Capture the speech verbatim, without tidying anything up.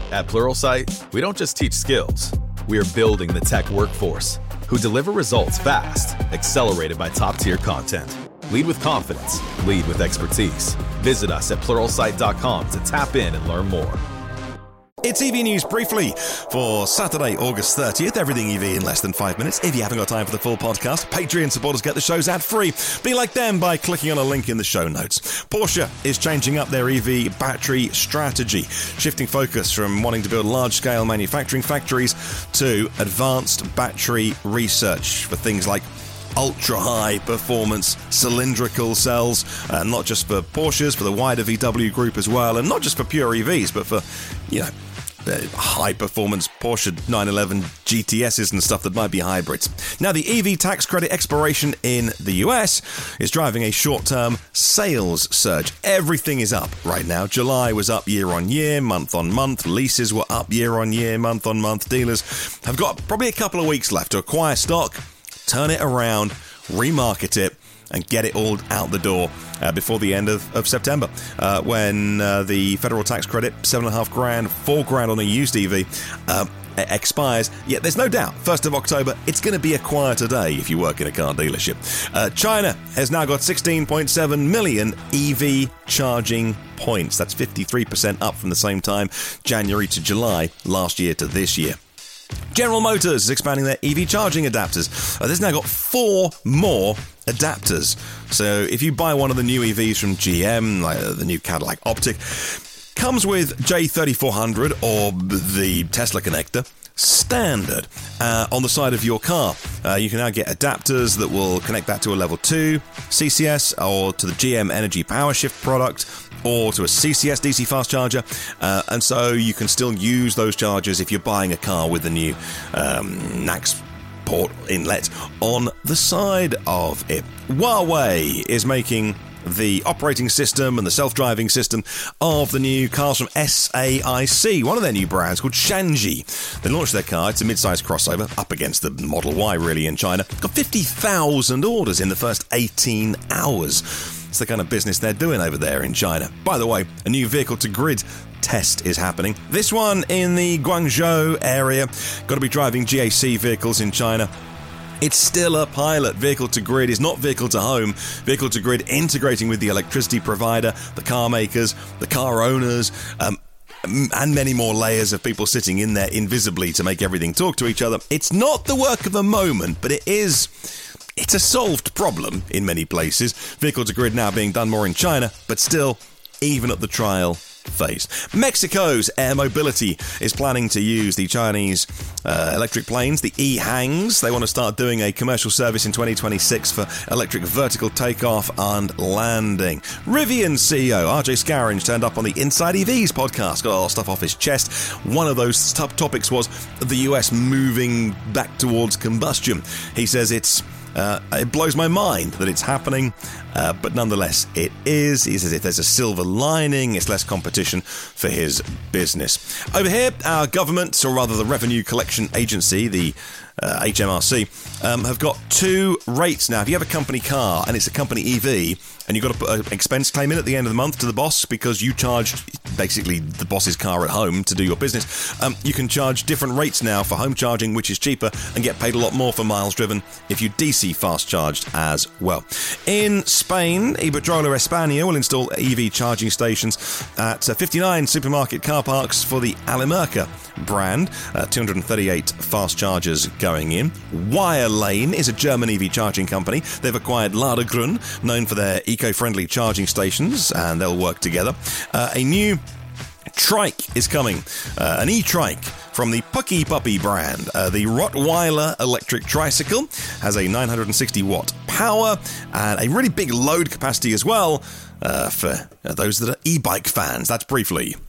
At Pluralsight, we don't just teach skills. We are building the tech workforce who deliver results fast, accelerated by top-tier content. Lead with confidence. Lead with expertise. Visit us at pluralsight dot com to tap in and learn more. It's E V News briefly for Saturday, August thirtieth. Everything E V in less than five minutes. If you haven't got time for the full podcast, Patreon supporters get the shows ad-free. Be like them by clicking on a link in the show notes. Porsche is changing up their E V battery strategy, shifting focus from wanting to build large-scale manufacturing factories to advanced battery research for things like ultra-high performance cylindrical cells, uh, not just for Porsches, for the wider V W group as well, and not just for pure E Vs, but for, you know, high-performance Porsche nine eleven G T S's and stuff that might be hybrids. Now, the E V tax credit expiration in the U S is driving a short-term sales surge. Everything is up right now. July was up year-on-year, month-on-month. Leases were up year-on-year, month-on-month. Dealers have got probably a couple of weeks left to acquire stock, turn it around, remarket it, and get it all out the door uh, before the end of, of September, uh, when uh, the federal tax credit, seven and a half grand, four grand on a used E V, uh, expires. Yet there's no doubt, first of October, it's going to be a quieter day if you work in a car dealership. Uh, China has now got sixteen point seven million E V charging points. That's fifty-three percent up from the same time, January to July last year to this year. General Motors is expanding their E V charging adapters. Uh, they've now got four more adapters. So if you buy one of the new E Vs from G M, like uh, the new Cadillac Optic, comes with J thirty-four hundred or the Tesla connector standard uh, on the side of your car. Uh, you can now get adapters that will connect that to a level two C C S or to the G M Energy PowerShift product, or to a C C S D C fast charger, uh, and so you can still use those chargers if you're buying a car with the new um, N A C S port inlet on the side of it. Huawei is making the operating system and the self-driving system of the new cars from S A I C, one of their new brands called Shanji. They launched their car. It's a mid-sized crossover, up against the Model Y really in China. Got fifty thousand orders in the first eighteen hours. It's the kind of business they're doing over there in China. By the way, a new vehicle-to-grid test is happening. This one in the Guangzhou area. Got to be driving G A C vehicles in China. It's still a pilot. Vehicle-to-grid is not vehicle-to-home. Vehicle-to-grid integrating with the electricity provider, the car makers, the car owners, um, and many more layers of people sitting in there invisibly to make everything talk to each other. It's not the work of a moment, but it is... It's a solved problem in many places. Vehicle-to-grid now being done more in China, but still, even at the trial phase. Mexico's Air Mobility is planning to use the Chinese uh, electric planes, the E-Hangs. They want to start doing a commercial service in twenty twenty-six for electric vertical takeoff and landing. Rivian C E O R J Scaringe turned up on the Inside E Vs podcast, got a lot of stuff off his chest. One of those top topics was the U S moving back towards combustion. He says it's Uh, it blows my mind that it's happening, uh, but nonetheless, it is. He says if there's a silver lining, it's less competition for his business. Over here, our government, or rather the Revenue Collection Agency, the uh, H M R C, um, have got two rates now. If you have a company car and it's a company E V, and you've got to put an expense claim in at the end of the month to the boss because you charged basically the boss's car at home to do your business, um, you can charge different rates now for home charging, which is cheaper, and get paid a lot more for miles driven if you D C fast charged as well. In Spain, Iberdrola España will install E V charging stations at uh, fifty-nine supermarket car parks for the Alimerca brand, uh, two hundred thirty-eight fast chargers going in. Wirelane is a German E V charging company. They've acquired Ladegrün, known for their eco-friendly charging stations, and they'll work together. Uh, a new trike is coming, uh, an e-trike from the Pucky Puppy brand. Uh, the Rottweiler electric tricycle has a nine hundred sixty watt power and a really big load capacity as well, uh, for those that are e-bike fans. That's briefly.